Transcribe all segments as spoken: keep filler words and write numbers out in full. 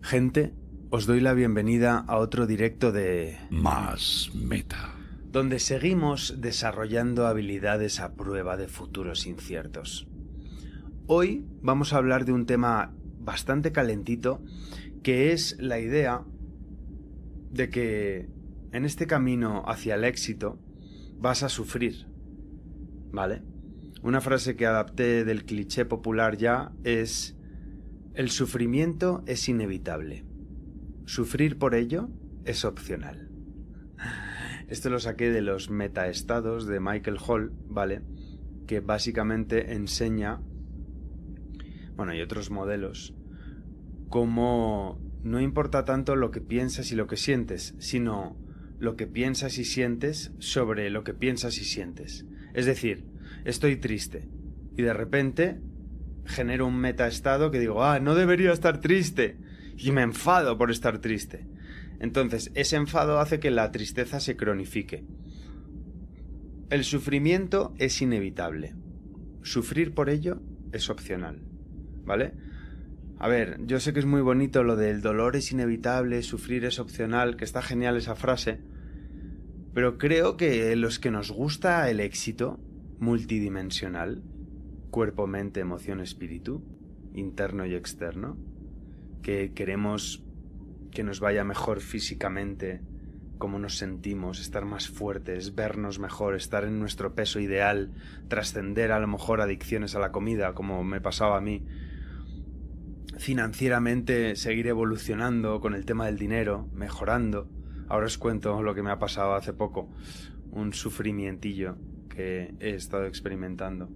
Gente, os doy la bienvenida a otro directo de Más Meta, donde seguimos desarrollando habilidades a prueba de futuros inciertos. Hoy vamos a hablar de un tema bastante calentito, que es la idea de que en este camino hacia el éxito vas a sufrir, ¿vale? Una frase que adapté del cliché popular ya es: el sufrimiento es inevitable. Sufrir por ello es opcional. Esto lo saqué de los metaestados de Michael Hall, ¿vale? Que básicamente enseña, bueno, y otros modelos, cómo no importa tanto lo que piensas y lo que sientes, sino lo que piensas y sientes sobre lo que piensas y sientes. Es decir, estoy triste y de repente genero un metaestado que digo, ah, no debería estar triste, y me enfado por estar triste. Entonces, ese enfado hace que la tristeza se cronifique. El sufrimiento es inevitable. Sufrir por ello es opcional, ¿vale? A ver, yo sé que es muy bonito lo del dolor es inevitable, sufrir es opcional, que está genial esa frase, pero creo que los que nos gusta el éxito multidimensional, cuerpo, mente, emoción, espíritu, interno y externo, que queremos que nos vaya mejor físicamente, cómo nos sentimos, estar más fuertes, vernos mejor, estar en nuestro peso ideal, trascender a lo mejor adicciones a la comida, como me pasaba a mí, financieramente seguir evolucionando con el tema del dinero, mejorando. Ahora os cuento lo que me ha pasado hace poco, un sufrimientillo que he estado experimentando.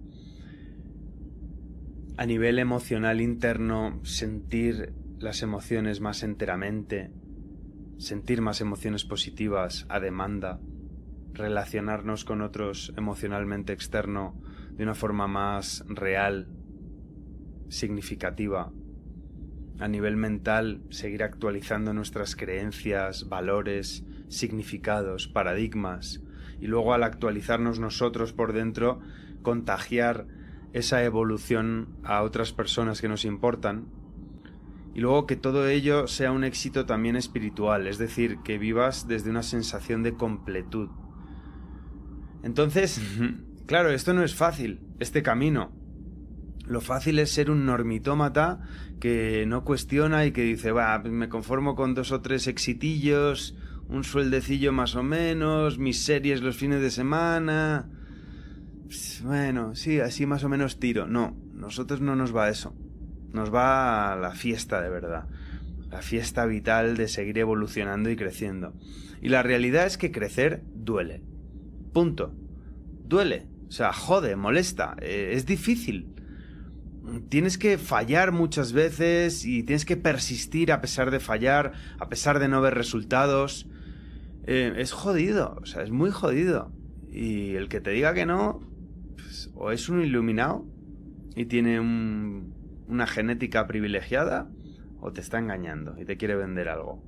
A nivel emocional interno, sentir las emociones más enteramente, sentir más emociones positivas a demanda, relacionarnos con otros emocionalmente externo de una forma más real, significativa. A nivel mental, seguir actualizando nuestras creencias, valores, significados, paradigmas, y luego al actualizarnos nosotros por dentro, contagiar esa evolución a otras personas que nos importan, y luego que todo ello sea un éxito también espiritual, es decir, que vivas desde una sensación de completud. Entonces, claro, esto no es fácil, este camino. Lo fácil es ser un normitómata que no cuestiona y que dice, va, me conformo con dos o tres exitillos, un sueldecillo más o menos, mis series los fines de semana. Bueno, sí, así más o menos tiro. No, nosotros no nos va eso. Nos va a la fiesta de verdad. La fiesta vital de seguir evolucionando y creciendo. Y la realidad es que crecer duele. Punto. Duele. O sea, jode, molesta. Eh, es difícil. Tienes que fallar muchas veces y tienes que persistir a pesar de fallar, a pesar de no ver resultados. Eh, es jodido. O sea, es muy jodido. Y el que te diga que no, pues, o es un iluminado y tiene un... una genética privilegiada, o te está engañando y te quiere vender algo.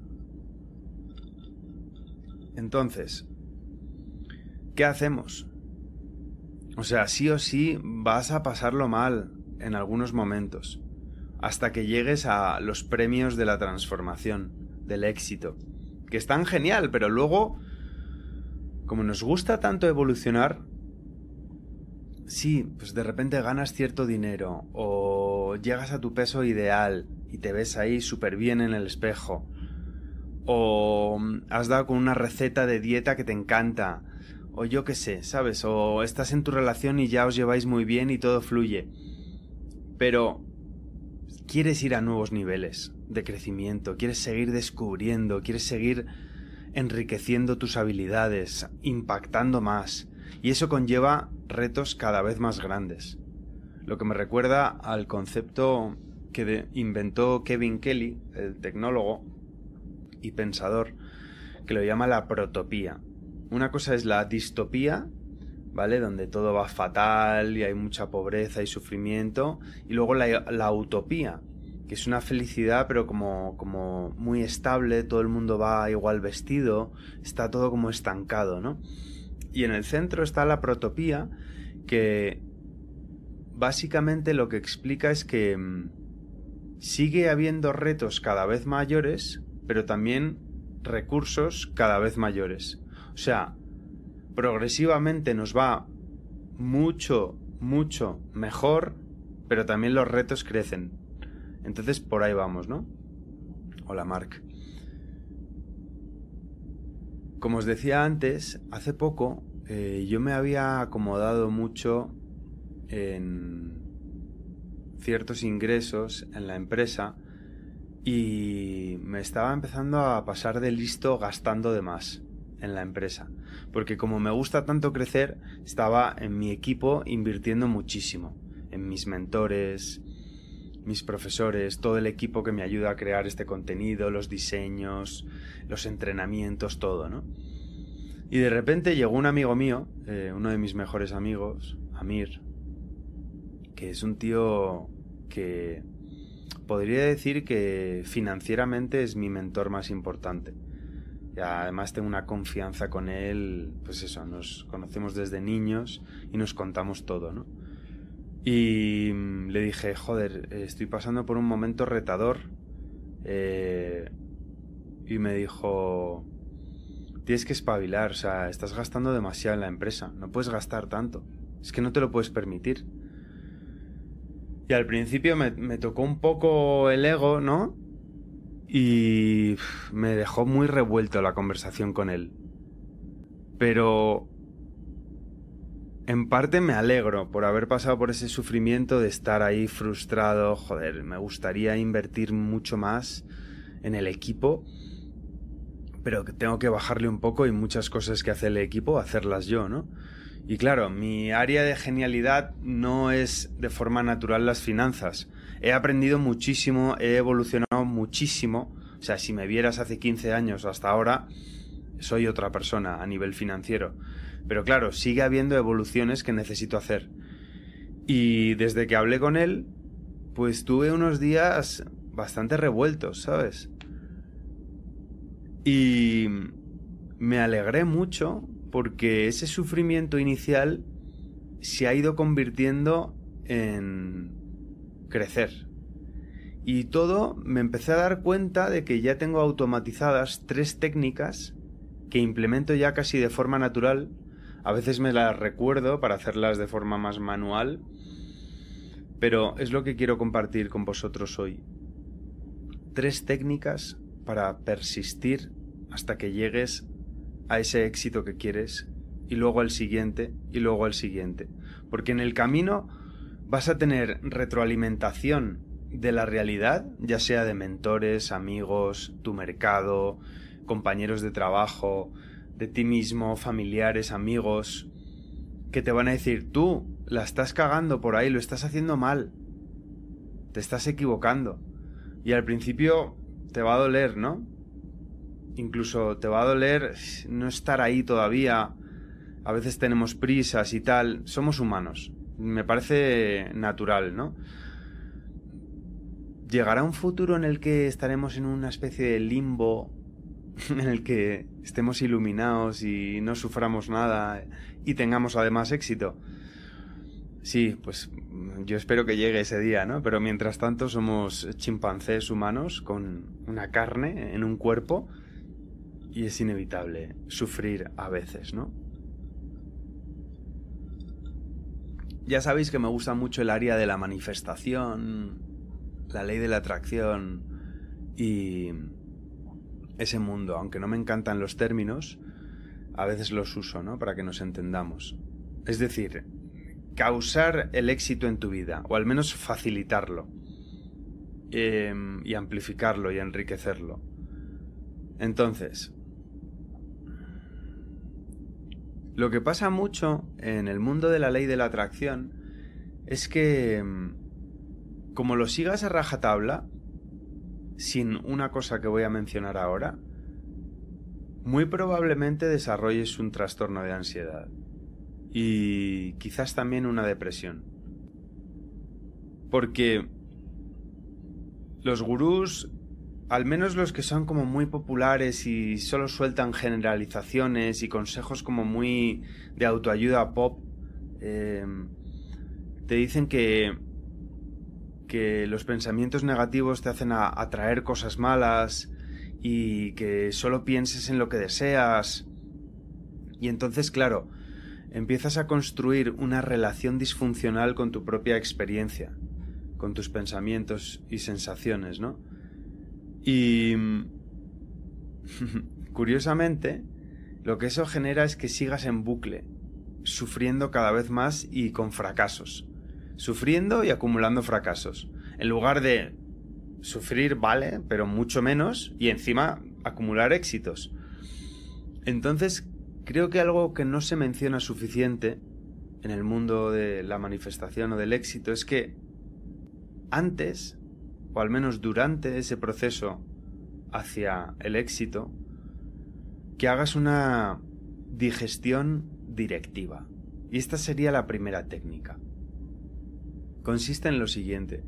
Entonces, ¿qué hacemos? O sea, sí o sí vas a pasarlo mal en algunos momentos, hasta que llegues a los premios de la transformación, del éxito, que están genial, pero luego, como nos gusta tanto evolucionar, sí, pues de repente ganas cierto dinero o llegas a tu peso ideal y te ves ahí súper bien en el espejo, o has dado con una receta de dieta que te encanta, o yo qué sé, ¿sabes? O estás en tu relación y ya os lleváis muy bien y todo fluye, pero quieres ir a nuevos niveles de crecimiento, quieres seguir descubriendo, quieres seguir enriqueciendo tus habilidades, impactando más, y eso conlleva retos cada vez más grandes. Lo que me recuerda al concepto que de, inventó Kevin Kelly, el tecnólogo y pensador, que lo llama la protopía. Una cosa es la distopía, ¿vale? Donde todo va fatal y hay mucha pobreza y sufrimiento. Y luego la, la utopía, que es una felicidad pero como, como muy estable, todo el mundo va igual vestido, está todo como estancado, ¿no? Y en el centro está la protopía, que básicamente lo que explica es que sigue habiendo retos cada vez mayores, pero también recursos cada vez mayores. O sea, progresivamente nos va mucho, mucho mejor, pero también los retos crecen. Entonces por ahí vamos, ¿no? Hola, Marc. Como os decía antes, hace poco eh, yo me había acomodado mucho en ciertos ingresos en la empresa y me estaba empezando a pasar de listo gastando de más en la empresa. Porque como me gusta tanto crecer, estaba en mi equipo invirtiendo muchísimo. En mis mentores, mis profesores, todo el equipo que me ayuda a crear este contenido, los diseños, los entrenamientos, todo, ¿no? Y de repente llegó un amigo mío, eh, uno de mis mejores amigos, Amir, que es un tío que podría decir que financieramente es mi mentor más importante. Y además tengo una confianza con él, pues eso, nos conocemos desde niños y nos contamos todo, ¿no? Y le dije, joder, estoy pasando por un momento retador. Eh, y me dijo, tienes que espabilar, o sea, estás gastando demasiado en la empresa, no puedes gastar tanto, es que no te lo puedes permitir. Y al principio me, me tocó un poco el ego, ¿no? Y me dejó muy revuelto la conversación con él. Pero en parte me alegro por haber pasado por ese sufrimiento de estar ahí frustrado. Joder, me gustaría invertir mucho más en el equipo, pero tengo que bajarle un poco y muchas cosas que hace el equipo, hacerlas yo, ¿no? Y claro, mi área de genialidad no es de forma natural las finanzas. He aprendido muchísimo, he evolucionado muchísimo. O sea, si me vieras hace quince años hasta ahora, soy otra persona a nivel financiero. Pero claro, sigue habiendo evoluciones que necesito hacer. Y desde que hablé con él, pues tuve unos días bastante revueltos, ¿sabes? Y me alegré mucho porque ese sufrimiento inicial se ha ido convirtiendo en crecer. Y todo me empecé a dar cuenta de que ya tengo automatizadas tres técnicas que implemento ya casi de forma natural. A veces me las recuerdo para hacerlas de forma más manual, pero es lo que quiero compartir con vosotros hoy. Tres técnicas para persistir hasta que llegues a ese éxito que quieres, y luego al siguiente, y luego al siguiente. Porque en el camino vas a tener retroalimentación de la realidad, ya sea de mentores, amigos, tu mercado, compañeros de trabajo, de ti mismo, familiares, amigos, que te van a decir, tú la estás cagando por ahí, lo estás haciendo mal, te estás equivocando. Y al principio te va a doler, ¿no? Incluso te va a doler no estar ahí todavía. A veces tenemos prisas y tal. Somos humanos. Me parece natural, ¿no? Llegará un futuro en el que estaremos en una especie de limbo, en el que estemos iluminados y no suframos nada y tengamos además éxito. Sí, pues yo espero que llegue ese día, ¿no? Pero mientras tanto somos chimpancés humanos con una carne en un cuerpo. Y es inevitable sufrir a veces, ¿no? Ya sabéis que me gusta mucho el área de la manifestación, la ley de la atracción y ese mundo. Aunque no me encantan los términos, a veces los uso, ¿no? Para que nos entendamos. Es decir, causar el éxito en tu vida, o al menos facilitarlo, eh, y amplificarlo y enriquecerlo. Entonces, lo que pasa mucho en el mundo de la ley de la atracción es que, como lo sigas a rajatabla, sin una cosa que voy a mencionar ahora, muy probablemente desarrolles un trastorno de ansiedad y quizás también una depresión. Porque los gurús, al menos los que son como muy populares y solo sueltan generalizaciones y consejos como muy de autoayuda pop, eh, te dicen que, que los pensamientos negativos te hacen a- atraer cosas malas y que solo pienses en lo que deseas. Y entonces, claro, empiezas a construir una relación disfuncional con tu propia experiencia, con tus pensamientos y sensaciones, ¿no? Y curiosamente, lo que eso genera es que sigas en bucle, sufriendo cada vez más y con fracasos. Sufriendo y acumulando fracasos. En lugar de sufrir, vale, pero mucho menos, y encima acumular éxitos. Entonces, creo que algo que no se menciona suficiente en el mundo de la manifestación o del éxito es que antes, o al menos durante ese proceso hacia el éxito, que hagas una digestión directiva. Y esta sería la primera técnica. Consiste en lo siguiente.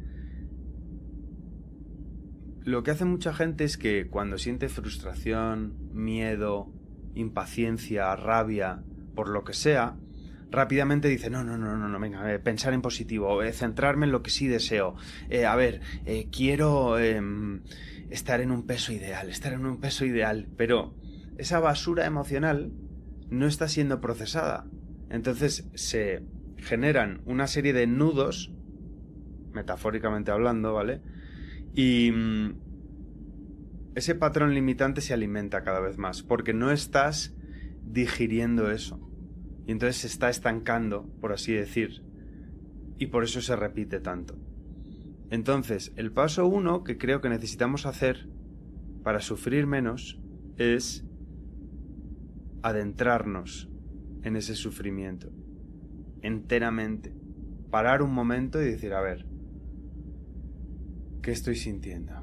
Lo que hace mucha gente es que cuando siente frustración, miedo, impaciencia, rabia, por lo que sea, rápidamente dice, no, no, no, no, no, venga, eh, pensar en positivo, eh, centrarme en lo que sí deseo. Eh, a ver, eh, quiero eh, estar en un peso ideal, estar en un peso ideal, pero esa basura emocional no está siendo procesada. Entonces se generan una serie de nudos, metafóricamente hablando, ¿vale? Y mmm, ese patrón limitante se alimenta cada vez más, porque no estás digiriendo eso. Y entonces se está estancando, por así decir. Y por eso se repite tanto. Entonces, el paso uno que creo que necesitamos hacer para sufrir menos es adentrarnos en ese sufrimiento. Enteramente. Parar un momento y decir, a ver, ¿qué estoy sintiendo?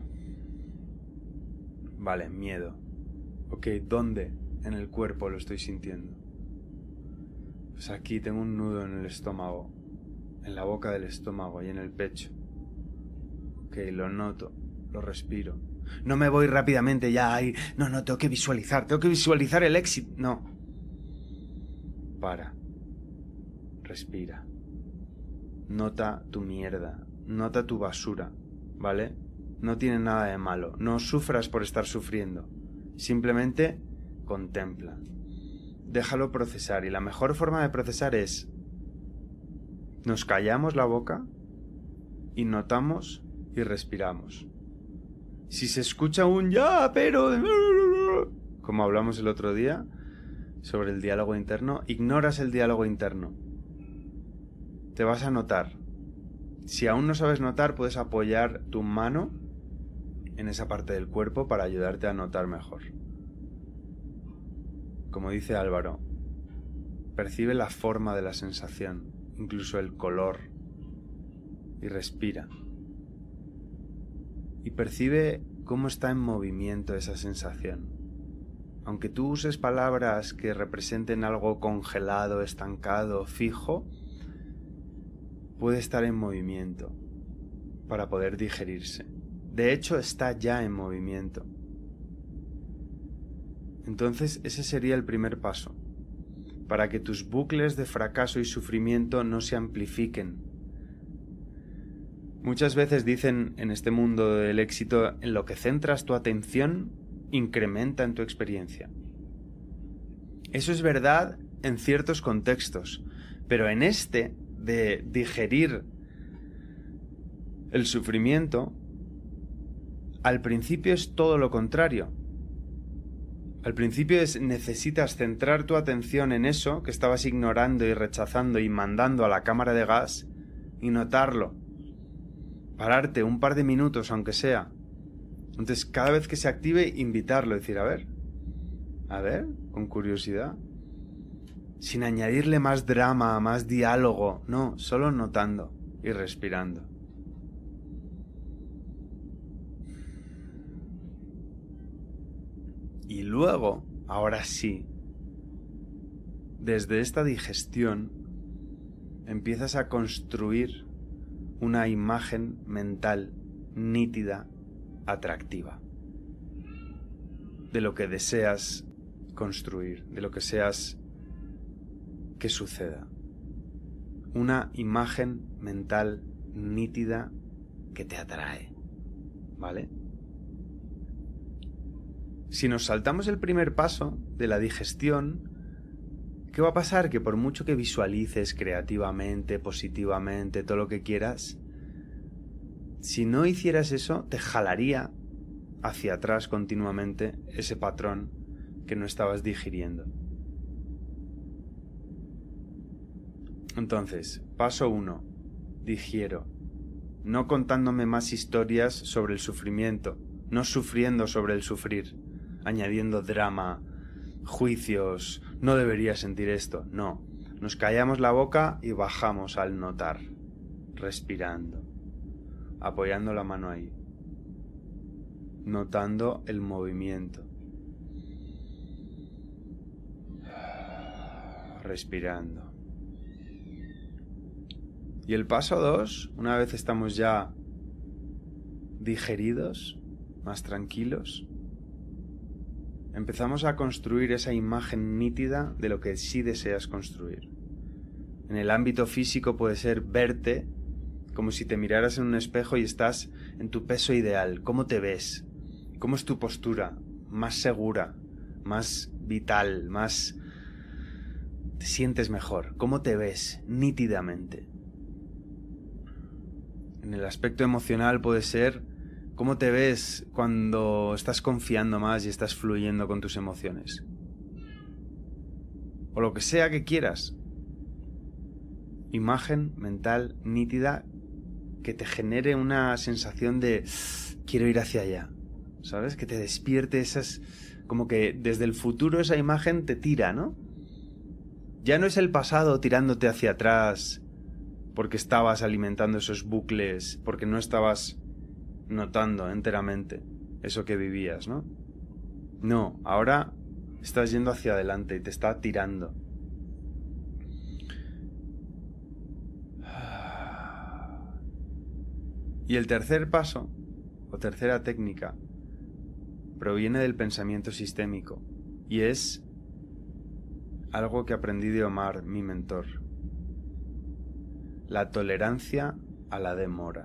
Vale, miedo. Ok, ¿dónde en el cuerpo lo estoy sintiendo? Pues aquí tengo un nudo en el estómago, en la boca del estómago y en el pecho. Ok, lo noto, lo respiro. No me voy rápidamente ya ahí. No, no, tengo que visualizar, tengo que visualizar el éxito. No. Para. Respira. Nota tu mierda, nota tu basura, ¿vale? No tiene nada de malo. No sufras por estar sufriendo. Simplemente contempla. Déjalo procesar. Y la mejor forma de procesar es... nos callamos la boca y notamos y respiramos. Si se escucha un ya, pero... como hablamos el otro día sobre el diálogo interno, ignoras el diálogo interno. Te vas a notar. Si aún no sabes notar, puedes apoyar tu mano en esa parte del cuerpo para ayudarte a notar mejor. Como dice Álvaro, percibe la forma de la sensación, incluso el color, y respira. Y percibe cómo está en movimiento esa sensación. Aunque tú uses palabras que representen algo congelado, estancado, fijo, puede estar en movimiento para poder digerirse. De hecho, está ya en movimiento. Entonces, ese sería el primer paso, para que tus bucles de fracaso y sufrimiento no se amplifiquen. Muchas veces dicen en este mundo del éxito, en lo que centras tu atención, incrementa en tu experiencia. Eso es verdad en ciertos contextos, pero en este de digerir el sufrimiento, al principio es todo lo contrario. Al principio es necesitas centrar tu atención en eso que estabas ignorando y rechazando y mandando a la cámara de gas y notarlo. Pararte un par de minutos aunque sea. Entonces cada vez que se active invitarlo, decir a ver, a ver, con curiosidad. Sin añadirle más drama, más diálogo, no, solo notando y respirando. Y luego, ahora sí, desde esta digestión, empiezas a construir una imagen mental nítida, atractiva, de lo que deseas construir, de lo que deseas que suceda. Una imagen mental nítida que te atrae, ¿vale? Si nos saltamos el primer paso de la digestión, ¿qué va a pasar? Que por mucho que visualices creativamente, positivamente, todo lo que quieras, si no hicieras eso, te jalaría hacia atrás continuamente ese patrón que no estabas digiriendo. Entonces, paso uno, digiero, no contándome más historias sobre el sufrimiento, no sufriendo sobre el sufrir, añadiendo drama, juicios, no debería sentir esto, no. Nos callamos la boca y bajamos al notar, respirando, apoyando la mano ahí, notando el movimiento, respirando. Y el paso dos, una vez estamos ya digeridos, más tranquilos, empezamos a construir esa imagen nítida de lo que sí deseas construir. En el ámbito físico puede ser verte como si te miraras en un espejo y estás en tu peso ideal. ¿Cómo te ves? ¿Cómo es tu postura? Más segura, más vital, más... te sientes mejor. ¿Cómo te ves? Nítidamente. En el aspecto emocional puede ser cómo te ves cuando estás confiando más y estás fluyendo con tus emociones. O lo que sea que quieras. Imagen mental nítida que te genere una sensación de quiero ir hacia allá. ¿Sabes? Que te despierte esas... como que desde el futuro esa imagen te tira, ¿no? Ya no es el pasado tirándote hacia atrás porque estabas alimentando esos bucles, porque no estabas notando enteramente eso que vivías, ¿no? No, ahora estás yendo hacia adelante y te está tirando. Y el tercer paso, o tercera técnica, proviene del pensamiento sistémico y es algo que aprendí de Omar, mi mentor. La tolerancia a la demora.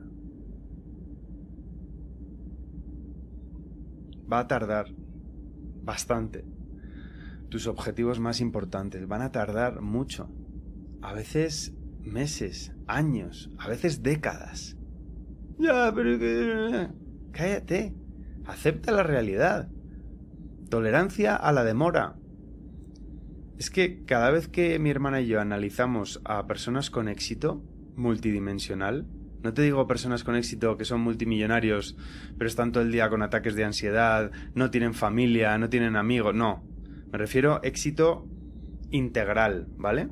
Va a tardar bastante. Tus objetivos más importantes van a tardar mucho. A veces meses, años, a veces décadas. Ya, pero que... cállate. Acepta la realidad. Tolerancia a la demora. Es que cada vez que mi hermana y yo analizamos a personas con éxito multidimensional, no te digo personas con éxito que son multimillonarios, pero están todo el día con ataques de ansiedad, no tienen familia, no tienen amigos, no. Me refiero a éxito integral, ¿vale?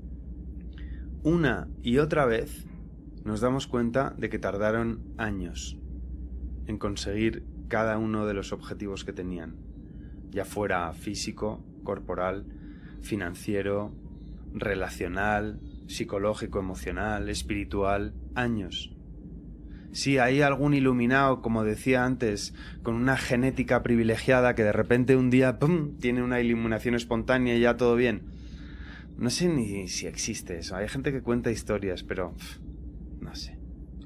Una y otra vez nos damos cuenta de que tardaron años en conseguir cada uno de los objetivos que tenían, ya fuera físico, corporal, financiero, relacional, psicológico, emocional, espiritual, años. Sí, hay algún iluminado, como decía antes, con una genética privilegiada que de repente un día ¡pum!, tiene una iluminación espontánea y ya todo bien. No sé ni si existe eso. Hay gente que cuenta historias, pero pff, no sé.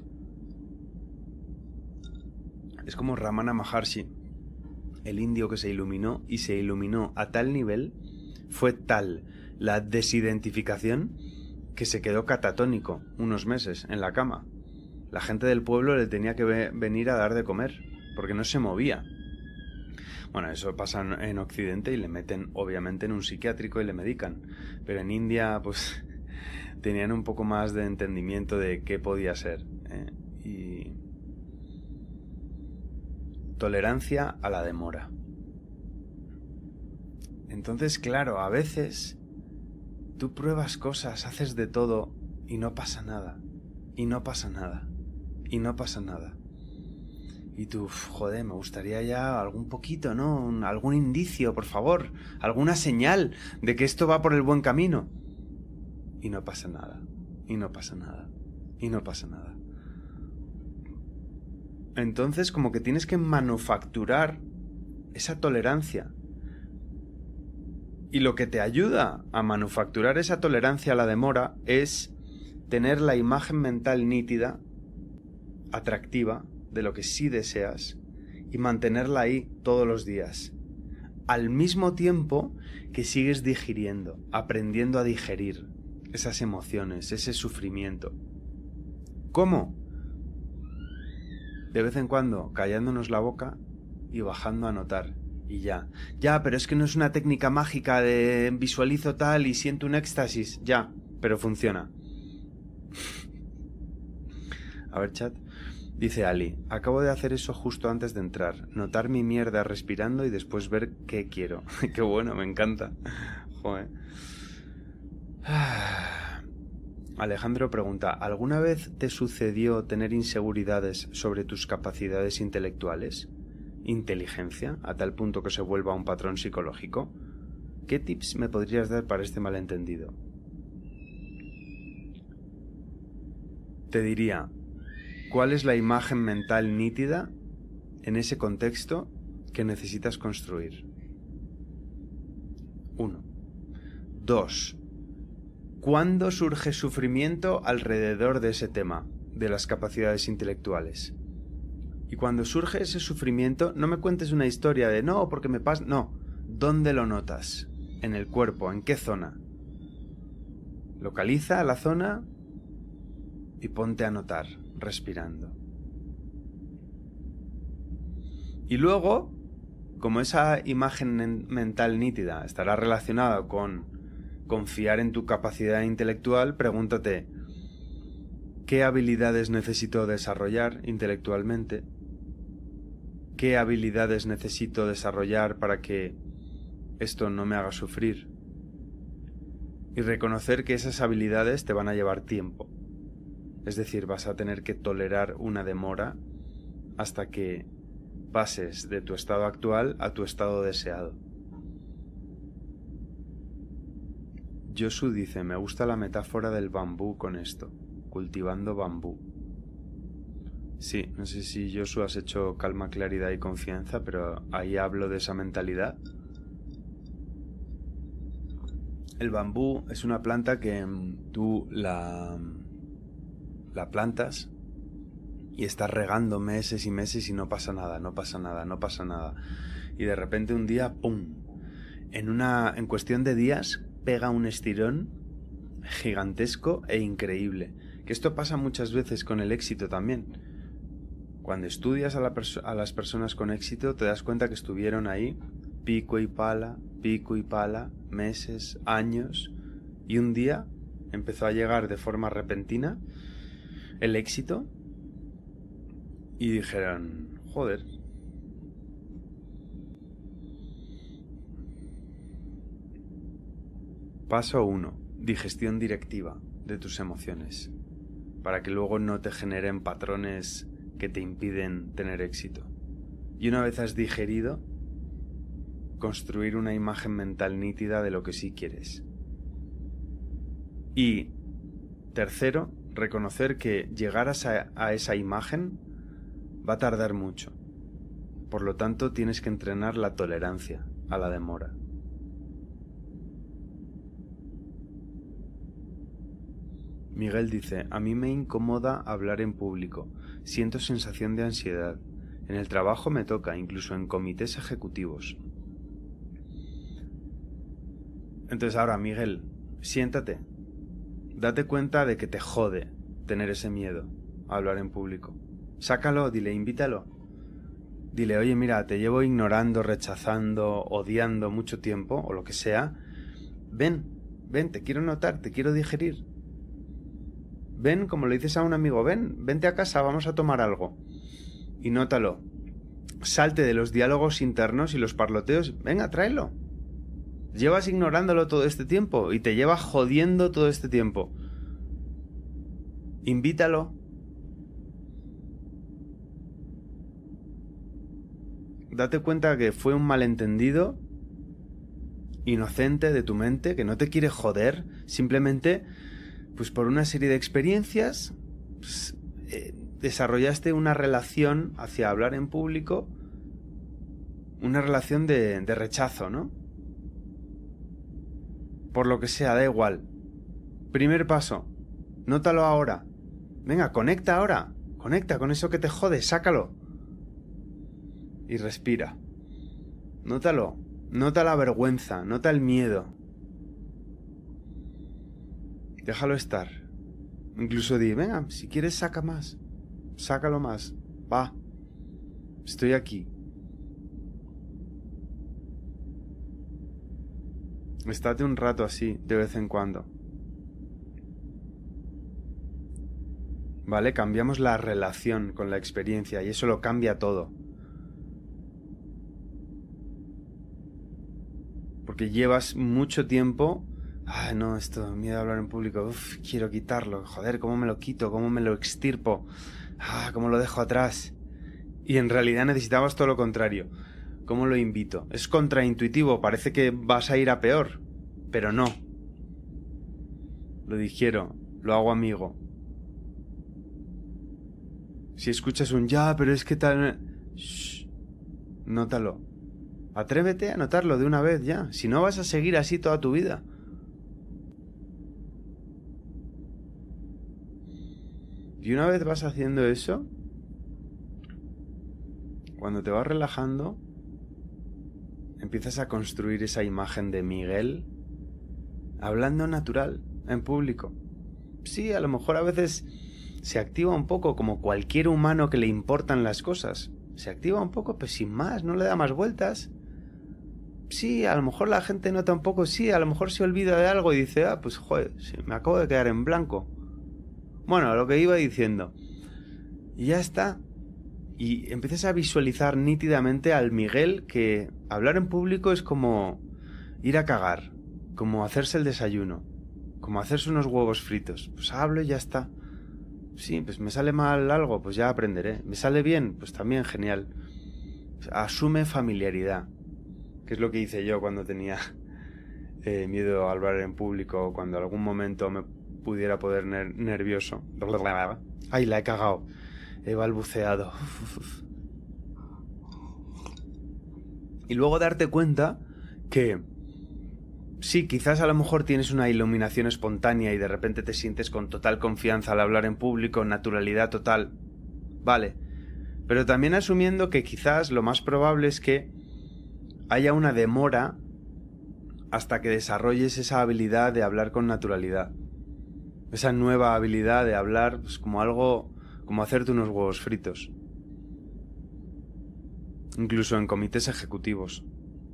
Es como Ramana Maharshi, el indio que se iluminó y se iluminó a tal nivel, fue tal la desidentificación que se quedó catatónico unos meses en la cama. La gente del pueblo le tenía que ve- venir a dar de comer, porque no se movía. Bueno, eso pasa en Occidente y le meten obviamente en un psiquiátrico y le medican. Pero en India, pues, tenían un poco más de entendimiento de qué podía ser. ¿eh? Y... tolerancia a la demora. Entonces, claro, a veces tú pruebas cosas, haces de todo y no pasa nada. Y no pasa nada. Y no pasa nada. Y tú, joder, me gustaría ya algún poquito, ¿no? Un, algún indicio, por favor. Alguna señal de que esto va por el buen camino. Y no pasa nada. Y no pasa nada. Y no pasa nada. Entonces, como que tienes que manufacturar esa tolerancia. Y lo que te ayuda a manufacturar esa tolerancia a la demora es tener la imagen mental nítida atractiva de lo que sí deseas y mantenerla ahí todos los días, al mismo tiempo que sigues digiriendo, aprendiendo a digerir esas emociones, ese sufrimiento. ¿Cómo? De vez en cuando callándonos la boca y bajando a notar. Y ya. Ya, pero es que no es una técnica mágica de visualizo tal y siento un éxtasis. Ya, pero funciona. A ver, chat. Dice Ali, acabo de hacer eso justo antes de entrar. Notar mi mierda respirando y después ver qué quiero. Qué bueno, me encanta. Joder. Alejandro pregunta, ¿alguna vez te sucedió tener inseguridades sobre tus capacidades intelectuales? ¿Inteligencia? A tal punto que se vuelva un patrón psicológico. ¿Qué tips me podrías dar para este malentendido? Te diría, ¿cuál es la imagen mental nítida en ese contexto que necesitas construir? Uno. Dos. ¿Cuándo surge sufrimiento alrededor de ese tema, de las capacidades intelectuales? Y cuando surge ese sufrimiento, no me cuentes una historia de no, porque me pasa... No. ¿Dónde lo notas? ¿En el cuerpo? ¿En qué zona? Localiza la zona y ponte a notar, respirando. Y luego, como esa imagen mental nítida estará relacionada con confiar en tu capacidad intelectual, pregúntate, ¿qué habilidades necesito desarrollar intelectualmente? ¿Qué habilidades necesito desarrollar para que esto no me haga sufrir? Y reconocer que esas habilidades te van a llevar tiempo. Es decir, vas a tener que tolerar una demora hasta que pases de tu estado actual a tu estado deseado. Josu dice, me gusta la metáfora del bambú con esto, cultivando bambú. Sí, no sé si Josu has hecho calma, claridad y confianza, pero ahí hablo de esa mentalidad. El bambú es una planta que tú la, la plantas y estás regando meses y meses y no pasa nada, no pasa nada, no pasa nada. Y de repente un día, ¡pum! En, una, en cuestión de días pega un estirón gigantesco e increíble. Que esto pasa muchas veces con el éxito también. Cuando estudias a, la perso- a las personas con éxito te das cuenta que estuvieron ahí pico y pala, pico y pala, meses, años, y un día empezó a llegar de forma repentina el éxito y dijeron, joder, paso uno, digestión directiva de tus emociones, para que luego no te generen patrones que te impiden tener éxito. Y una vez has digerido, construir una imagen mental nítida de lo que sí quieres. Y tercero, reconocer que llegar a esa, a esa imagen va a tardar mucho. Por lo tanto, tienes que entrenar la tolerancia a la demora. Miguel dice, a mí me incomoda hablar en público, siento sensación de ansiedad. En el trabajo me toca, incluso en comités ejecutivos. Entonces ahora, Miguel, siéntate. Date cuenta de que te jode tener ese miedo a hablar en público. Sácalo, dile, invítalo. Dile, oye, mira, te llevo ignorando, rechazando, odiando mucho tiempo, o lo que sea. Ven, ven, te quiero notar, te quiero digerir. Ven, como le dices a un amigo, ven, vente a casa, vamos a tomar algo. Y nótalo. Salte de los diálogos internos y los parloteos. Venga, tráelo. Llevas ignorándolo todo este tiempo y te lleva jodiendo todo este tiempo. Invítalo. Date cuenta que fue un malentendido inocente de tu mente, que no te quiere joder, simplemente, pues por una serie de experiencias, pues, eh, desarrollaste una relación hacia hablar en público, una relación de, de rechazo, ¿no? Por lo que sea, da igual. Primer paso, nótalo ahora. Venga, conecta ahora Conecta con eso que te jode, sácalo. Y respira. Nótalo. Nota la vergüenza, nota el miedo. Déjalo estar. Incluso di, venga, si quieres saca más. Sácalo más. Va. Estoy aquí. Estate un rato así, de vez en cuando. ¿Vale? Cambiamos la relación con la experiencia y eso lo cambia todo. Porque llevas mucho tiempo... Ay, no, esto, miedo a hablar en público. Uf, quiero quitarlo. Joder, ¿cómo me lo quito? ¿Cómo me lo extirpo? Ah, ¿cómo lo dejo atrás? Y en realidad necesitabas todo lo contrario. ¿Cómo lo invito? Es contraintuitivo, parece que vas a ir a peor. Pero no. Lo digiero, lo hago amigo. Si escuchas un ya, pero es que tal... Shh, nótalo. Atrévete a notarlo de una vez ya. Si no, vas a seguir así toda tu vida. Y una vez vas haciendo eso, cuando te vas relajando, empiezas a construir esa imagen de Miguel hablando natural, en público. Sí, a lo mejor a veces se activa un poco, como cualquier humano que le importan las cosas. Se activa un poco, pues sin más, no le da más vueltas. Sí, a lo mejor la gente nota un poco, sí, a lo mejor se olvida de algo y dice, ah, pues joder, sí, me acabo de quedar en blanco. Bueno, lo que iba diciendo. Y ya está. Y empiezas a visualizar nítidamente al Miguel que hablar en público es como ir a cagar, como hacerse el desayuno, como hacerse unos huevos fritos. Pues hablo y ya está. Sí, pues me sale mal algo, pues ya aprenderé. Me sale bien, pues también genial. Asume familiaridad, que es lo que hice yo cuando tenía eh, miedo a hablar en público o cuando algún momento me pudiera poder ner- nervioso. Ay, la he cagado. He balbuceado. Y luego darte cuenta que sí, quizás a lo mejor tienes una iluminación espontánea y de repente te sientes con total confianza al hablar en público, naturalidad total. Vale. Pero también asumiendo que quizás lo más probable es que haya una demora hasta que desarrolles esa habilidad de hablar con naturalidad. Esa nueva habilidad de hablar pues, como algo, como hacerte unos huevos fritos. Incluso en comités ejecutivos.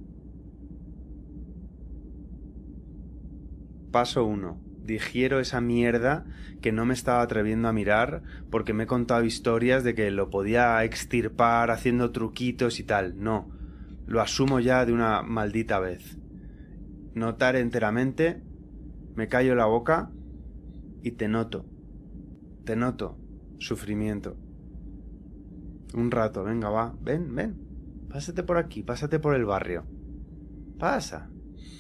Paso uno. Digiero esa mierda que no me estaba atreviendo a mirar porque me he contado historias de que lo podía extirpar haciendo truquitos y tal. No. Lo asumo ya de una maldita vez. Notar enteramente, me callo la boca y te noto. Te noto. Sufrimiento. Un rato, venga, va. Ven, ven. Pásate por aquí, pásate por el barrio. Pasa.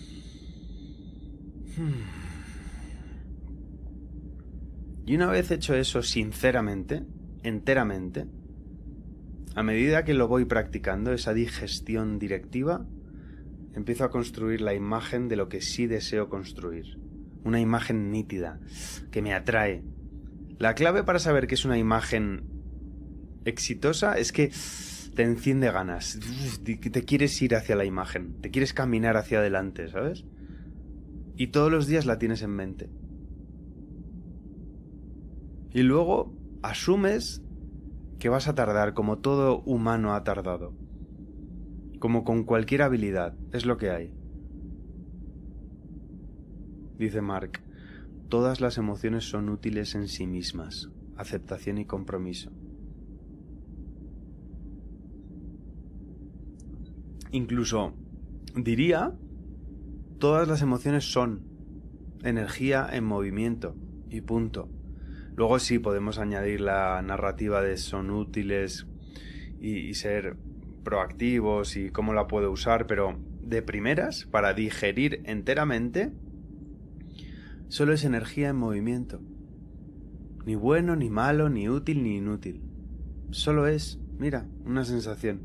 Y una vez hecho eso sinceramente, enteramente, a medida que lo voy practicando, esa digestión directiva, empiezo a construir la imagen de lo que sí deseo construir. Una imagen nítida, que me atrae. La clave para saber que es una imagen exitosa es que te enciende ganas, te quieres ir hacia la imagen, te quieres caminar hacia adelante, ¿sabes? Y todos los días la tienes en mente. Y luego asumes que vas a tardar como todo humano ha tardado. Como con cualquier habilidad, es lo que hay. Dice Mark, todas las emociones son útiles en sí mismas, aceptación y compromiso. Incluso diría, todas las emociones son energía en movimiento y punto. Luego sí podemos añadir la narrativa de son útiles y, y ser proactivos y cómo la puedo usar, pero de primeras, para digerir enteramente, solo es energía en movimiento. Ni bueno, ni malo, ni útil, ni inútil. Solo es, mira, una sensación.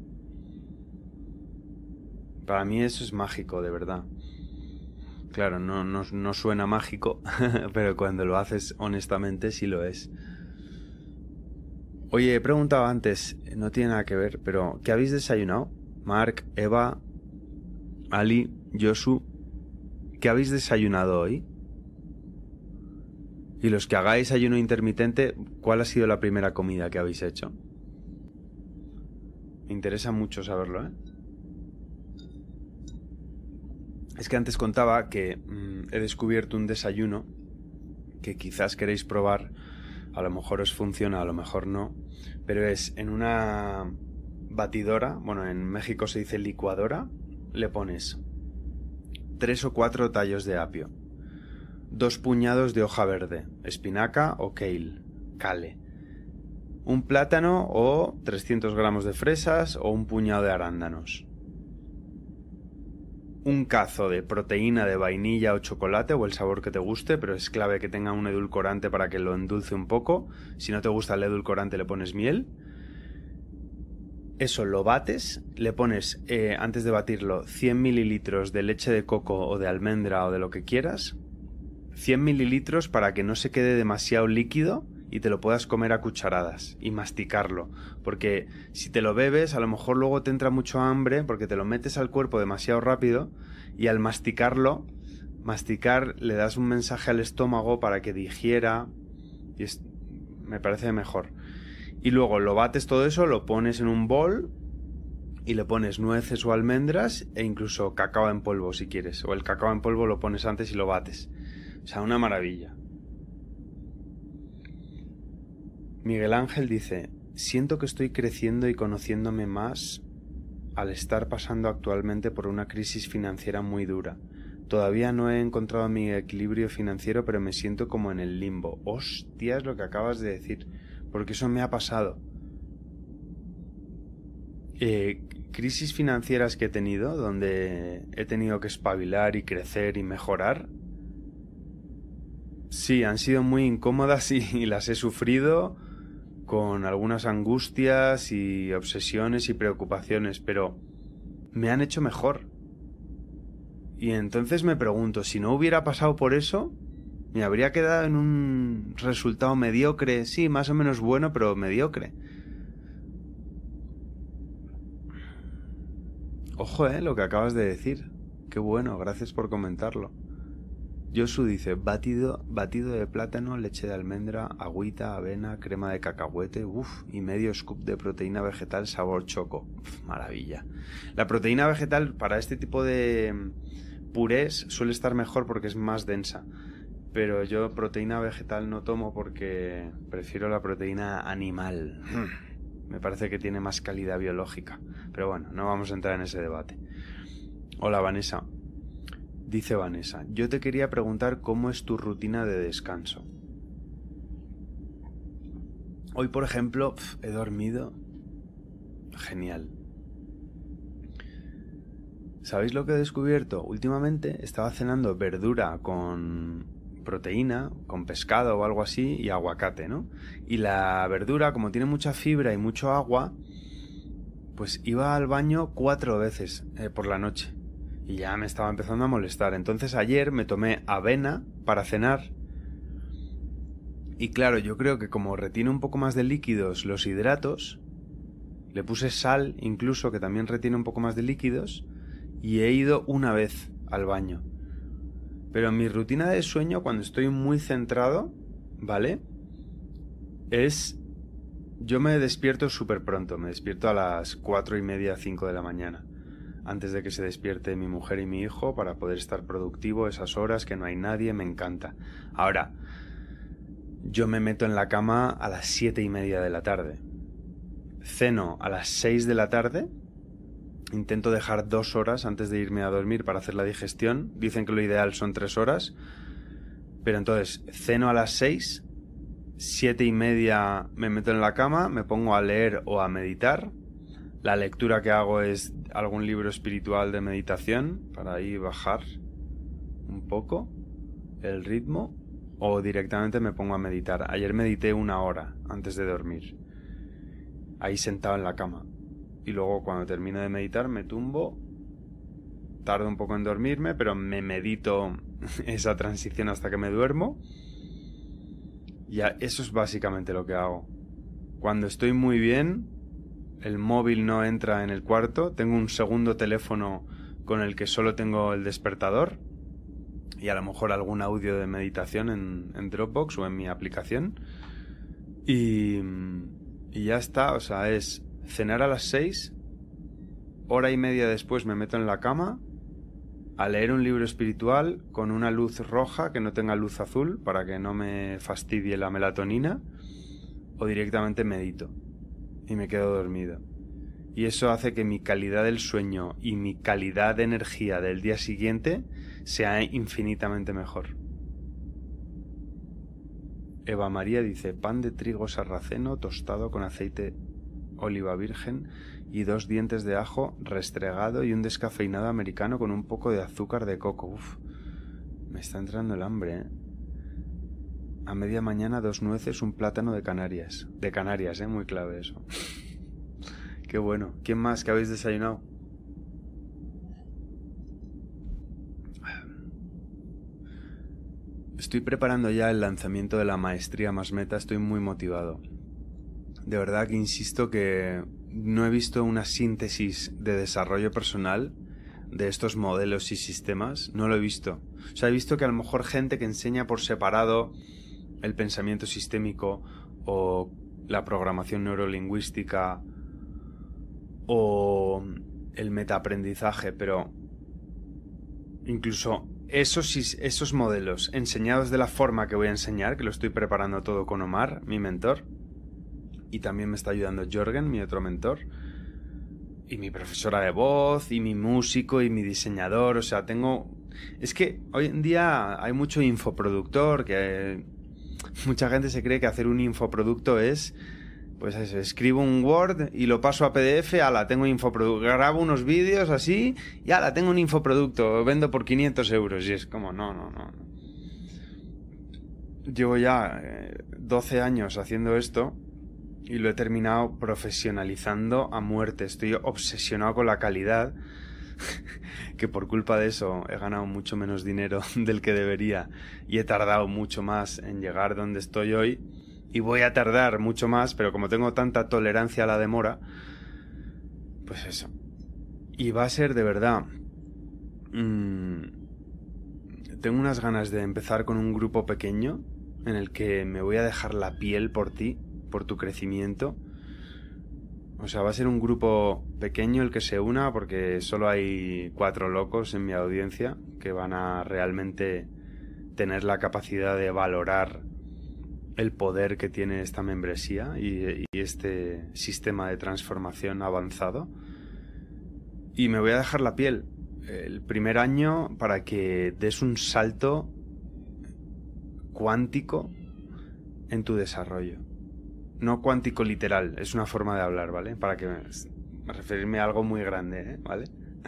Para mí eso es mágico, de verdad. Claro, no, no, no suena mágico, pero cuando lo haces honestamente sí lo es. Oye, he preguntado antes, no tiene nada que ver, pero ¿qué habéis desayunado? Marc, Eva, Ali, Josu, ¿qué habéis desayunado hoy? Y los que hagáis ayuno intermitente, ¿cuál ha sido la primera comida que habéis hecho? Me interesa mucho saberlo, ¿eh? Es que antes contaba que mmm, he descubierto un desayuno que quizás queréis probar, a lo mejor os funciona, a lo mejor no, pero es en una batidora, bueno, en México se dice licuadora, le pones tres o cuatro tallos de apio, dos puñados de hoja verde, espinaca o kale, kale, un plátano o trescientos gramos de fresas o un puñado de arándanos, un cazo de proteína de vainilla o chocolate o el sabor que te guste, pero es clave que tenga un edulcorante para que lo endulce un poco. Si no te gusta el edulcorante le pones miel. Eso lo bates, le pones, eh, antes de batirlo, cien mililitros de leche de coco o de almendra o de lo que quieras. cien mililitros para que no se quede demasiado líquido y te lo puedas comer a cucharadas y masticarlo, porque si te lo bebes a lo mejor luego te entra mucho hambre porque te lo metes al cuerpo demasiado rápido y al masticarlo, masticar le das un mensaje al estómago para que digiera y es, me parece mejor. Y luego lo bates todo eso, lo pones en un bol y le pones nueces o almendras e incluso cacao en polvo si quieres, o el cacao en polvo lo pones antes y lo bates. O sea, una maravilla. Miguel Ángel dice, siento que estoy creciendo y conociéndome más al estar pasando actualmente por una crisis financiera muy dura. Todavía no he encontrado mi equilibrio financiero, pero me siento como en el limbo. Hostia, es lo que acabas de decir, porque eso me ha pasado. Eh, crisis financieras que he tenido, donde he tenido que espabilar y crecer y mejorar, sí, han sido muy incómodas y, y las he sufrido con algunas angustias y obsesiones y preocupaciones, pero me han hecho mejor. Y entonces me pregunto, si no hubiera pasado por eso, me habría quedado en un resultado mediocre, sí, más o menos bueno, pero mediocre. Ojo, eh, lo que acabas de decir. Qué bueno, gracias por comentarlo. Josu dice, batido, batido de plátano, leche de almendra, agüita, avena, crema de cacahuete, uff, y medio scoop de proteína vegetal sabor choco. Uf, maravilla. La proteína vegetal para este tipo de purés suele estar mejor porque es más densa. Pero yo proteína vegetal no tomo porque prefiero la proteína animal. Me parece que tiene más calidad biológica. Pero bueno, no vamos a entrar en ese debate. Hola Vanessa. Dice Vanessa, yo te quería preguntar cómo es tu rutina de descanso. Hoy, por ejemplo, pf, he dormido genial. ¿Sabéis lo que he descubierto? Últimamente estaba cenando verdura con proteína, con pescado o algo así, y aguacate, ¿no? Y la verdura, como tiene mucha fibra y mucho agua, pues iba al baño cuatro veces eh, por la noche. Y ya me estaba empezando a molestar. Entonces ayer me tomé avena para cenar. Y claro, yo creo que como retiene un poco más de líquidos los hidratos, le puse sal incluso, que también retiene un poco más de líquidos, y he ido una vez al baño. Pero mi rutina de sueño, cuando estoy muy centrado, ¿vale? Es... Yo me despierto súper pronto. Me despierto a las cuatro y media, cinco de la mañana. Antes de que se despierte mi mujer y mi hijo, para poder estar productivo esas horas, que no hay nadie, me encanta. Ahora, yo me meto en la cama a las siete y media de la tarde. Ceno a las seis de la tarde. Intento dejar dos horas antes de irme a dormir para hacer la digestión. Dicen que lo ideal son tres horas. Pero entonces, ceno a las seis, siete y media me meto en la cama, me pongo a leer o a meditar. La lectura que hago es algún libro espiritual de meditación para ahí bajar un poco el ritmo, o directamente me pongo a meditar. Ayer medité una hora antes de dormir, ahí sentado en la cama, y luego cuando termino de meditar me tumbo, tardo un poco en dormirme, pero me medito esa transición hasta que me duermo. Y eso es básicamente lo que hago. cuando estoy muy bien, el móvil no entra en el cuarto, tengo un segundo teléfono con el que solo tengo el despertador y a lo mejor algún audio de meditación en, en Dropbox o en mi aplicación y, y ya está, o sea, es cenar a las seis, hora y media después me meto en la cama a leer un libro espiritual con una luz roja que no tenga luz azul para que no me fastidie la melatonina, o directamente medito y me quedo dormido. Y eso hace que mi calidad del sueño y mi calidad de energía del día siguiente sea infinitamente mejor. Eva María dice: pan de trigo sarraceno tostado con aceite oliva virgen y dos dientes de ajo restregado y un descafeinado americano con un poco de azúcar de coco. Uf, me está entrando el hambre, ¿eh? A media mañana dos nueces, un plátano de Canarias. De Canarias, ¿eh? Muy clave eso. Qué bueno. ¿Quién más que habéis desayunado? Estoy preparando ya el lanzamiento de la maestría Más Meta. Estoy muy motivado. De verdad que insisto que no he visto una síntesis de desarrollo personal de estos modelos y sistemas. No lo he visto. O sea, he visto que a lo mejor gente que enseña por separado el pensamiento sistémico o la programación neurolingüística o el metaaprendizaje, pero incluso esos, esos modelos enseñados de la forma que voy a enseñar, que lo estoy preparando todo con Omar, mi mentor, y también me está ayudando Jorgen, mi otro mentor, y mi profesora de voz, y mi músico, y mi diseñador. O sea, tengo... Es que hoy en día hay mucho infoproductor, que mucha gente se cree que hacer un infoproducto es... Pues eso, escribo un Word y lo paso a P D F, ala, tengo infoproducto, grabo unos vídeos así, y ala, tengo un infoproducto, lo vendo por quinientos euros, y es como, no, no, no. Llevo ya eh, doce años haciendo esto, y lo he terminado profesionalizando a muerte. Estoy obsesionado con la calidad, que por culpa de eso he ganado mucho menos dinero del que debería, y he tardado mucho más en llegar donde estoy hoy. Y voy a tardar mucho más, pero como tengo tanta tolerancia a la demora, pues eso. Y va a ser de verdad... Mmm, tengo unas ganas de empezar con un grupo pequeño en el que me voy a dejar la piel por ti, por tu crecimiento. O sea, va a ser un grupo pequeño el que se una, porque solo hay cuatro locos en mi audiencia que van a realmente tener la capacidad de valorar el poder que tiene esta membresía y, y este sistema de transformación avanzado. Y me voy a dejar la piel el primer año para que des un salto cuántico en tu desarrollo. No cuántico literal, es una forma de hablar, ¿vale? Para que me, referirme a algo muy grande, ¿eh? ¿Vale?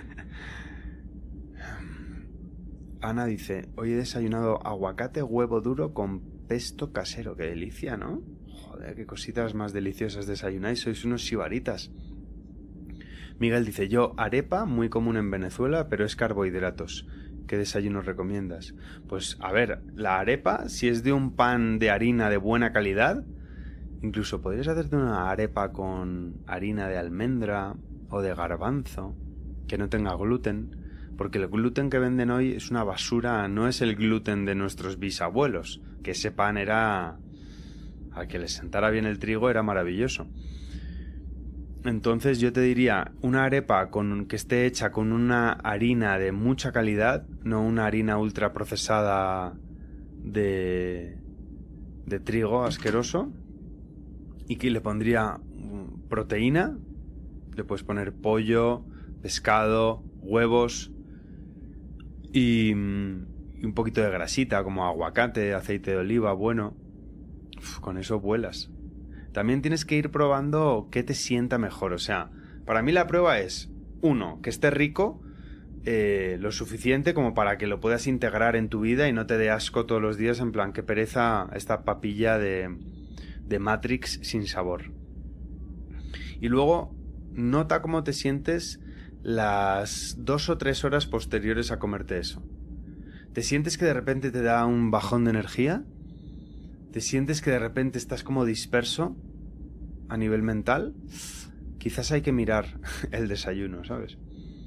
Ana dice: hoy he desayunado aguacate, huevo duro con pesto casero. Qué delicia, ¿no? Joder, qué cositas más deliciosas desayunáis, sois unos sibaritas. Miguel dice: yo, arepa, muy común en Venezuela, pero es carbohidratos. ¿Qué desayuno recomiendas? Pues, a ver, la arepa, si es de un pan de harina de buena calidad, incluso podrías hacerte una arepa con harina de almendra o de garbanzo, que no tenga gluten, porque el gluten que venden hoy es una basura, no es el gluten de nuestros bisabuelos, que ese pan era... al que les sentara bien el trigo era maravilloso. Entonces yo te diría, una arepa con que esté hecha con una harina de mucha calidad, no una harina ultra procesada de, de trigo asqueroso, y que le pondría proteína, le puedes poner pollo, pescado, huevos y, y un poquito de grasita como aguacate, aceite de oliva, bueno, uf, con eso vuelas. También tienes que ir probando qué te sienta mejor. O sea, para mí la prueba es, uno, que esté rico, eh, lo suficiente como para que lo puedas integrar en tu vida y no te dé asco todos los días, en plan, qué pereza esta papilla de, de Matrix sin sabor. Y luego, nota cómo te sientes las dos o tres horas posteriores a comerte eso. ¿Te sientes que de repente te da un bajón de energía? ¿Te sientes que de repente estás como disperso? a nivel mental, quizás hay que mirar el desayuno, ¿sabes?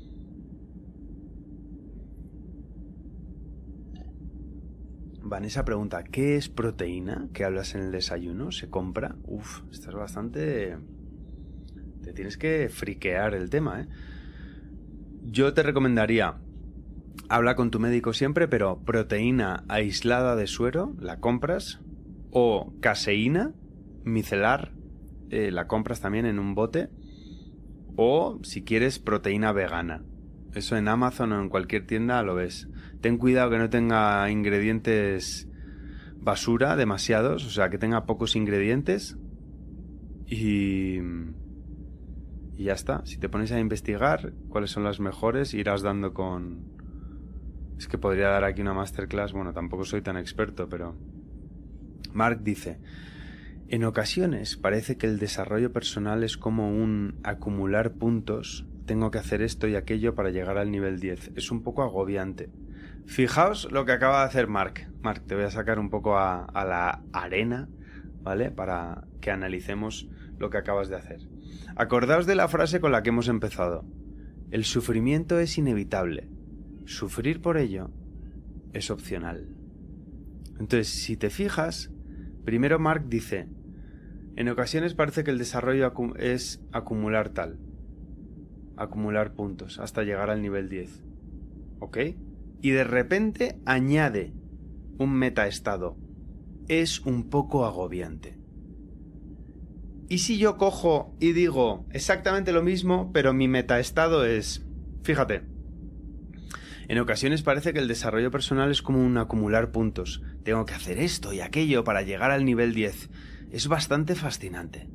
Vanessa pregunta, ¿qué es proteína que hablas en el desayuno? ¿Se compra? Uf, estás bastante... Te tienes que friquear el tema, ¿eh? Yo te recomendaría, habla con tu médico siempre, pero proteína aislada de suero, la compras, o caseína micelar, eh, la compras también en un bote, o si quieres proteína vegana. Eso en Amazon o en cualquier tienda lo ves. Ten cuidado que no tenga ingredientes basura, demasiados, o sea, que tenga pocos ingredientes y... Y ya está. Si te pones a investigar cuáles son las mejores, irás dando con... Es que podría dar aquí una masterclass. Bueno, tampoco soy tan experto, pero... Mark dice... En ocasiones parece que el desarrollo personal es como un acumular puntos. Tengo que hacer esto y aquello para llegar al nivel diez. Es un poco agobiante. Fijaos lo que acaba de hacer Mark. Mark, te voy a sacar un poco a, a la arena, ¿vale? Para que analicemos lo que acabas de hacer. Acordaos de la frase con la que hemos empezado. El sufrimiento es inevitable. Sufrir por ello es opcional. Entonces, si te fijas, primero Mark dice, en ocasiones parece que el desarrollo acu- es acumular tal, acumular puntos hasta llegar al nivel diez. ¿Ok? Y de repente añade un metaestado. Es un poco agobiante. ¿Y si yo cojo y digo exactamente lo mismo, pero mi metaestado es... Fíjate, en ocasiones parece que el desarrollo personal es como un acumular puntos. Tengo que hacer esto y aquello para llegar al nivel diez. Es bastante fascinante.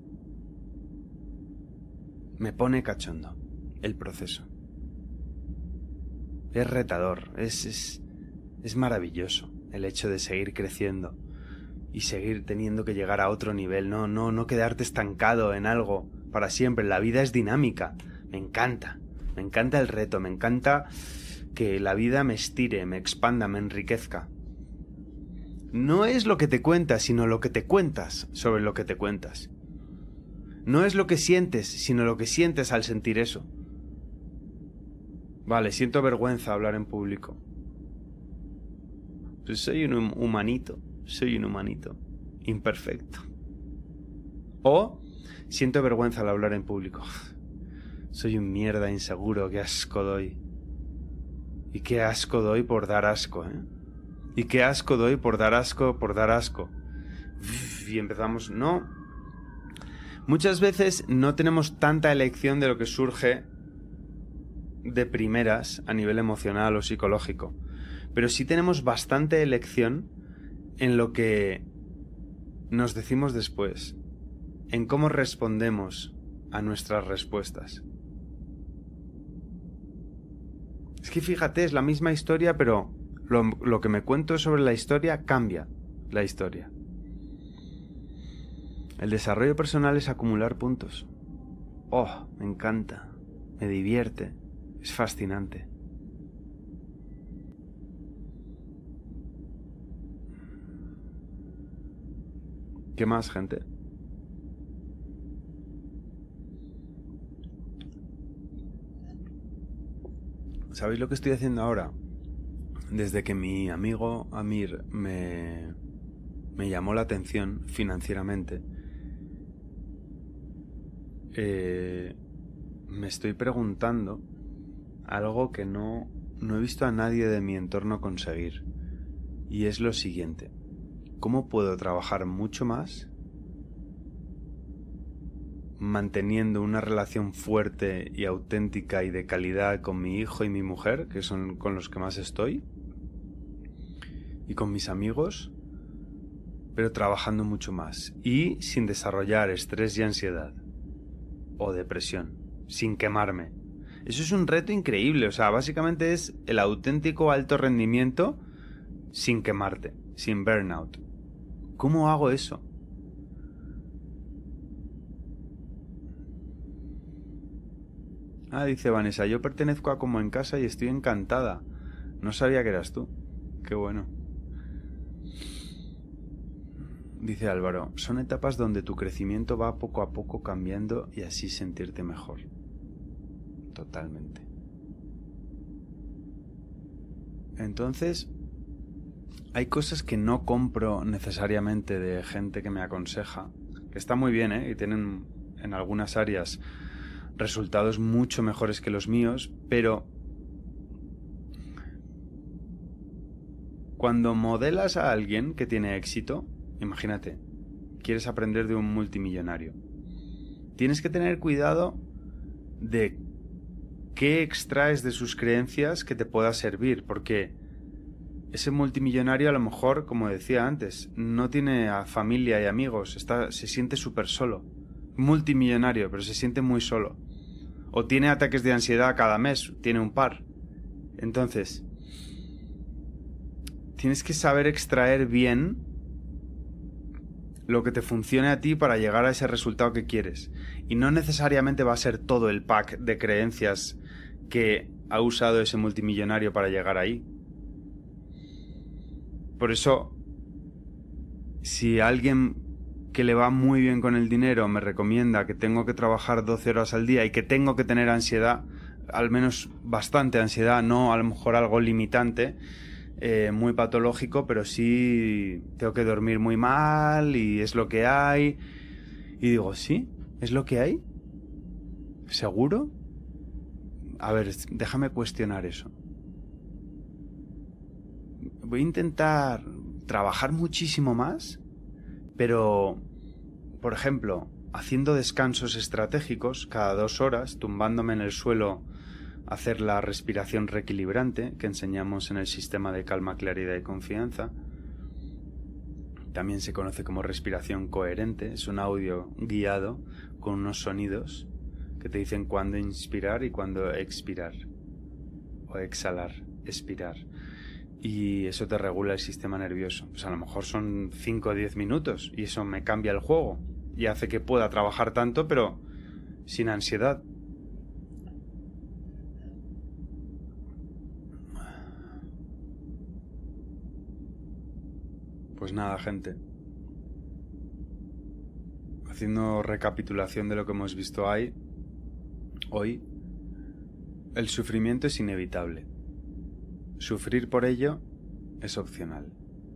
Me pone cachondo el proceso. Es retador, es, es, es maravilloso el hecho de seguir creciendo. Y seguir teniendo que llegar a otro nivel, no, no, no quedarte estancado en algo para siempre. La vida es dinámica, me encanta, me encanta el reto, me encanta que la vida me estire, me expanda, me enriquezca. No es lo que te cuentas, sino lo que te cuentas sobre lo que te cuentas. No es lo que sientes, sino lo que sientes al sentir eso. Vale, siento vergüenza hablar en público. Pues soy un humanito. Soy un humanito imperfecto. O siento vergüenza al hablar en público. Soy un mierda inseguro, qué asco doy. Y qué asco doy por dar asco, ¿eh? Y qué asco doy por dar asco, por dar asco. Y empezamos, no. Muchas veces no tenemos tanta elección de lo que surge de primeras a nivel emocional o psicológico. Pero sí tenemos bastante elección en lo que nos decimos después, en cómo respondemos a nuestras respuestas. Es que fíjate, es la misma historia, pero lo, lo que me cuento sobre la historia cambia la historia. El desarrollo personal es acumular puntos. Oh, me encanta, me divierte, es fascinante. ¿Qué más, gente? ¿Sabéis lo que estoy haciendo ahora? Desde que mi amigo Amir me, me llamó la atención financieramente, eh, me estoy preguntando algo que no, no he visto a nadie de mi entorno conseguir. Y es lo siguiente. ¿Cómo puedo trabajar mucho más manteniendo una relación fuerte y auténtica y de calidad con mi hijo y mi mujer, que son con los que más estoy, y con mis amigos, pero trabajando mucho más y sin desarrollar estrés y ansiedad o depresión, sin quemarme? Eso es un reto increíble, o sea, básicamente es el auténtico alto rendimiento sin quemarte, sin burnout. ¿Cómo hago eso? Ah, dice Vanessa, yo pertenezco a Como en Casa y estoy encantada. No sabía que eras tú. Qué bueno. Dice Álvaro, son etapas donde tu crecimiento va poco a poco cambiando y así sentirte mejor. Totalmente. Entonces, hay cosas que no compro necesariamente de gente que me aconseja, que está muy bien, ¿eh? Y tienen en algunas áreas resultados mucho mejores que los míos, pero cuando modelas a alguien que tiene éxito, imagínate, quieres aprender de un multimillonario, tienes que tener cuidado de qué extraes de sus creencias que te pueda servir, porque ese multimillonario a lo mejor, como decía antes, no tiene a familia y amigos, está, se siente súper solo. Multimillonario, pero se siente muy solo. O tiene ataques de ansiedad cada mes, tiene un par. Entonces, tienes que saber extraer bien lo que te funcione a ti para llegar a ese resultado que quieres. Y no necesariamente va a ser todo el pack de creencias que ha usado ese multimillonario para llegar ahí. Por eso, si alguien que le va muy bien con el dinero me recomienda que tengo que trabajar doce horas al día y que tengo que tener ansiedad, al menos bastante ansiedad, no a lo mejor algo limitante, eh, muy patológico, pero sí tengo que dormir muy mal y es lo que hay. Y digo, ¿sí? ¿Es lo que hay? ¿Seguro? A ver, déjame cuestionar eso. Voy a intentar trabajar muchísimo más, pero, por ejemplo, haciendo descansos estratégicos cada dos horas, tumbándome en el suelo a hacer la respiración reequilibrante que enseñamos en el sistema de calma, claridad y confianza. También se conoce como respiración coherente. Es un audio guiado con unos sonidos que te dicen cuándo inspirar y cuándo expirar. O exhalar, expirar. Y eso te regula el sistema nervioso. Pues a lo mejor son cinco o diez minutos y eso me cambia el juego y hace que pueda trabajar tanto, pero sin ansiedad. Pues nada, gente. Haciendo recapitulación de lo que hemos visto ahí, hoy, el sufrimiento es inevitable. Sufrir por ello es opcional.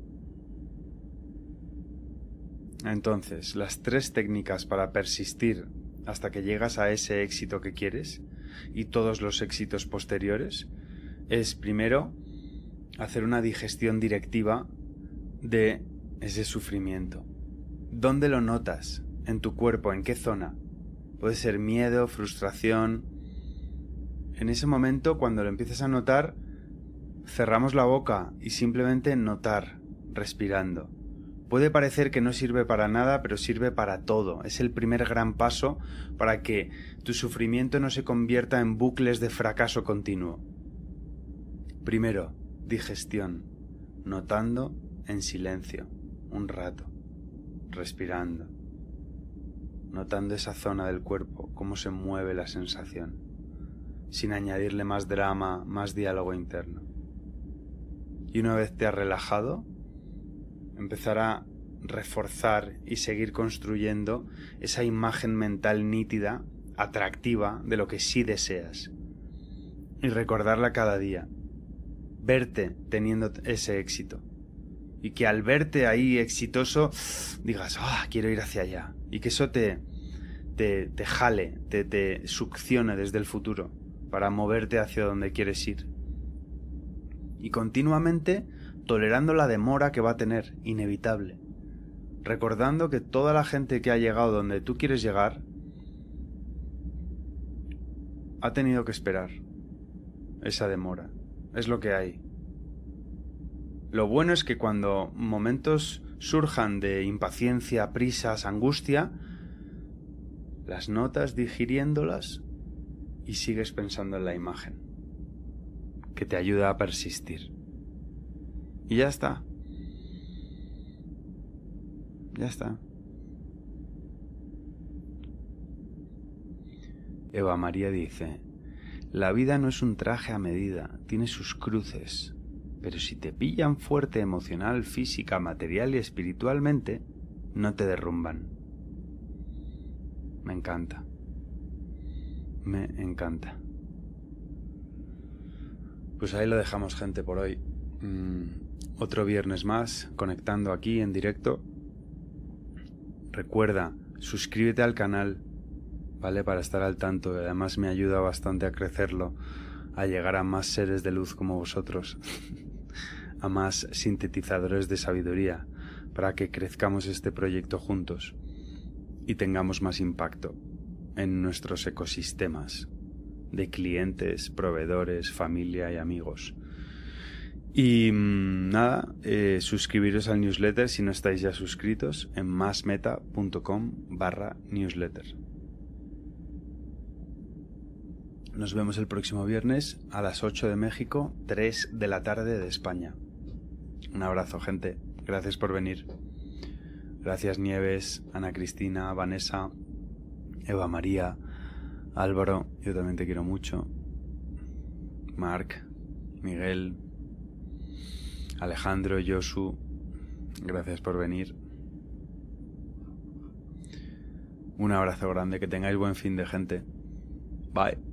Entonces, las tres técnicas para persistir hasta que llegas a ese éxito que quieres y todos los éxitos posteriores es, primero, hacer una digestión directiva de ese sufrimiento. ¿Dónde lo notas? ¿En tu cuerpo? ¿En qué zona? Puede ser miedo, frustración. En ese momento, cuando lo empieces a notar, cerramos la boca y simplemente notar, respirando. Puede parecer que no sirve para nada, pero sirve para todo. Es el primer gran paso para que tu sufrimiento no se convierta en bucles de fracaso continuo. Primero, digestión, notando en silencio, un rato, respirando, notando esa zona del cuerpo, cómo se mueve la sensación, sin añadirle más drama, más diálogo interno. Y una vez te has relajado, empezar a reforzar y seguir construyendo esa imagen mental nítida, atractiva, de lo que sí deseas. Y recordarla cada día. Verte teniendo ese éxito. Y que al verte ahí exitoso, digas, ah, oh, quiero ir hacia allá. Y que eso te, te, te jale, te, te succione desde el futuro para moverte hacia donde quieres ir. Y continuamente tolerando la demora que va a tener, inevitable. Recordando que toda la gente que ha llegado donde tú quieres llegar ha tenido que esperar esa demora. Es lo que hay. Lo bueno es que cuando momentos surjan de impaciencia, prisas, angustia, las notas digiriéndolas y sigues pensando en la imagen, que te ayuda a persistir. Y ya está. Ya está. Eva María dice: la vida no es un traje a medida, tiene sus cruces, pero si te pillan fuerte emocional, física, material y espiritualmente, no te derrumban. Me encanta. Me encanta. Pues ahí lo dejamos, gente, por hoy. Mm, otro viernes más, conectando aquí en directo. Recuerda, suscríbete al canal, ¿vale? Para estar al tanto. Además me ayuda bastante a crecerlo, a llegar a más seres de luz como vosotros, a más sintetizadores de sabiduría, para que crezcamos este proyecto juntos y tengamos más impacto en nuestros ecosistemas de clientes, proveedores, familia y amigos. Y mmm, nada, eh, suscribiros al newsletter si no estáis ya suscritos en masmeta.com barra newsletter. Nos vemos el próximo viernes a las ocho de México, tres de la tarde de España. Un abrazo, gente. Gracias por venir. Gracias, Nieves, Ana Cristina, Vanessa, Eva María, Álvaro, yo también te quiero mucho. Marc, Miguel, Alejandro, Josu, gracias por venir. Un abrazo grande, que tengáis buen fin de, gente. Bye.